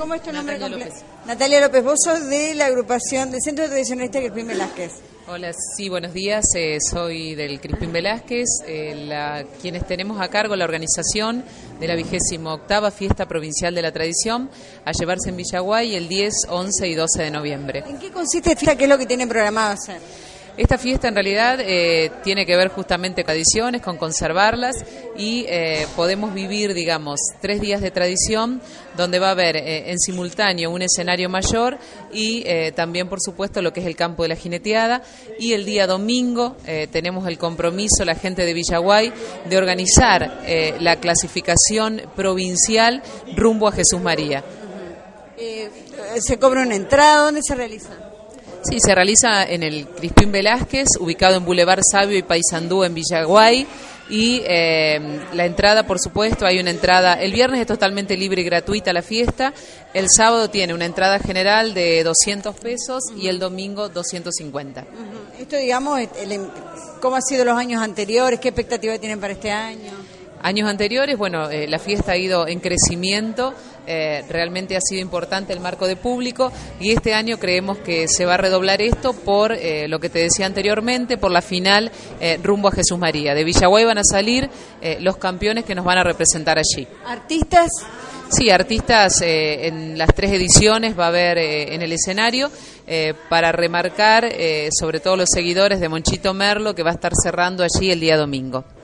¿Cómo es tu nombre completo? López. Natalia López, vos sos de la agrupación del Centro Tradicionalista Crispín Velázquez. Hola, sí, buenos días. Soy del Crispín Velázquez, quienes tenemos a cargo la organización de la 28ª Fiesta Provincial de la Tradición, a llevarse en Villaguay el 10, 11 y 12 de noviembre. ¿En qué consiste esta fiesta? ¿Qué es lo que tienen programado hacer? Esta fiesta en realidad tiene que ver justamente con tradiciones, con conservarlas y podemos vivir, digamos, 3 días de tradición donde va a haber en simultáneo un escenario mayor y también, por supuesto, lo que es el campo de la jineteada. Y el día domingo tenemos el compromiso, la gente de Villaguay, de organizar la clasificación provincial rumbo a Jesús María. ¿Se cobra una entrada? ¿Dónde se realiza? Sí, se realiza en el Crispín Velázquez, ubicado en Boulevard Sabio y Paysandú en Villaguay. Y la entrada, por supuesto, hay una entrada. El viernes es totalmente libre y gratuita la fiesta. El sábado tiene una entrada general de 200 pesos y el domingo 250. Esto, digamos, ¿cómo han sido los años anteriores? ¿Qué expectativa tienen para este año? Años anteriores, bueno, la fiesta ha ido en crecimiento, realmente ha sido importante el marco de público y este año creemos que se va a redoblar esto por lo que te decía anteriormente, por la final rumbo a Jesús María. De Villaguay van a salir los campeones que nos van a representar allí. ¿Artistas? Sí, artistas en las 3 ediciones va a haber en el escenario para remarcar sobre todo los seguidores de Monchito Merlo, que va a estar cerrando allí el día domingo.